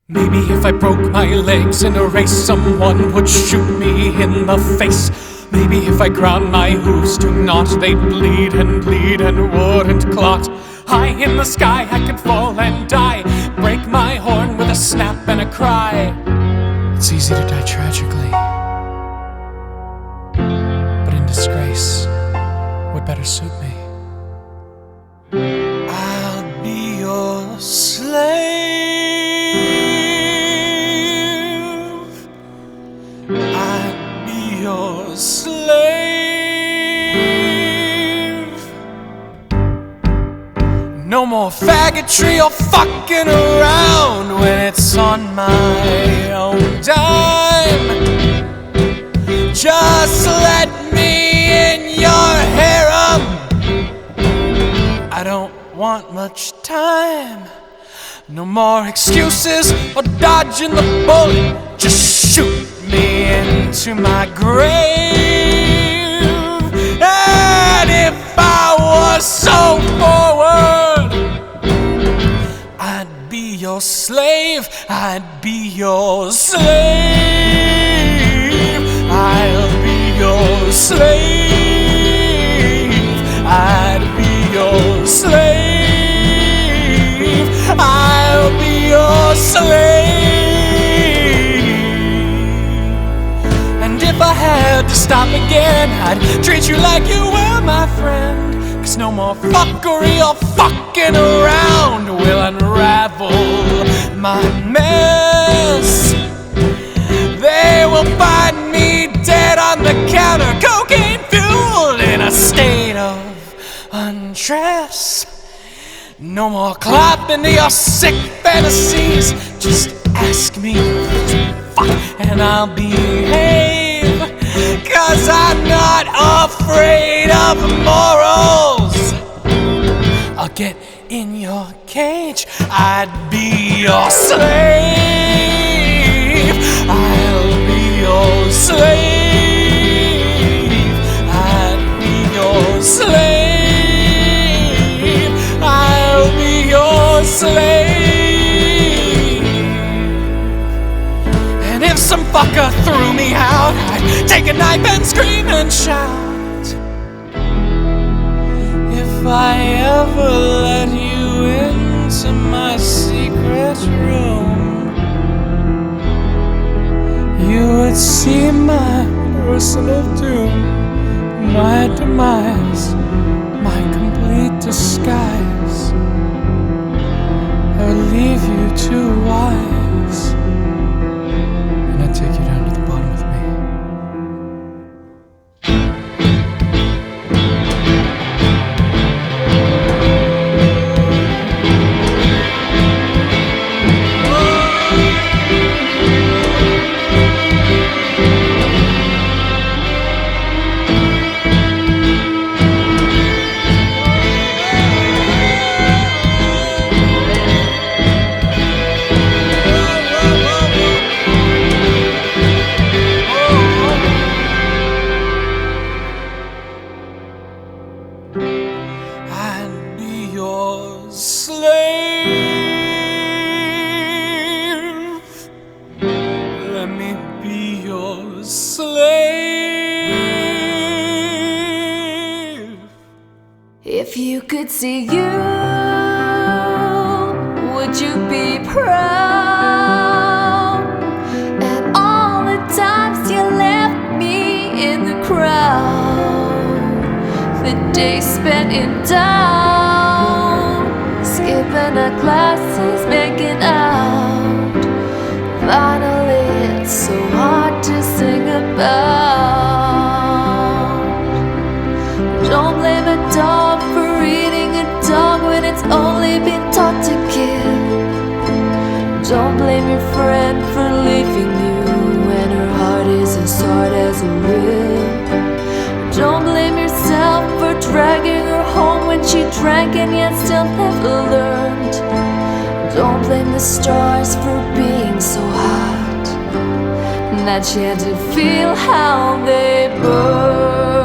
Maybe if I broke my legs in a race, someone would shoot me in the face. Maybe if I ground my hooves to naught, they'd bleed and wouldn't clot. High in the sky I could fall and die, break my horn with a snap and a cry. It's easy to die tragically, but in disgrace would better suit me. I'll be your slave. I'd be your slave. No more faggotry or fucking around when it's on my own dime. Just let me in your harem. I don't want much time. No more excuses or dodging the bullet. Just shoot me into my grave. And if I was so forward, I'd be your slave. I'd be your slave. I'll be your slave. I'd be your slave. I'll be your slave. And if I had to stop again, I'd treat you like you were my friend. 'Cause no more fuckery or fucking around will unravel my mess. They will find me dead on the counter, cocaine fueled, in a state of undress. No more clapping to your sick fantasies. Just ask me to fuck and I'll behave. 'Cause I'm not afraid of morals. I'll get in your cage. I'd be your slave. I'll be your slave. I'd be your slave. Slave. And if some fucker threw me out, I'd take a knife and scream and shout. If I ever let you into my secret room, you would see my personal doom, my demise, my complete disguise. Or leave you too wise, and I'd take you down to the bottom with me. Your slave. Let me be your slave. If you could see you, would you be proud? And all the times you left me in the crowd, the days spent in doubt, skipping the classes, making out. Finally, it's so hard to sing about. Don't blame a dog for eating a dog when it's only been taught to kill. Don't blame your friend for leaving you when her heart is as hard as a will. Don't blame yourself for dragging her home when she drank and yet still never learned. Don't blame the stars for being so hot that she had to feel how they burn.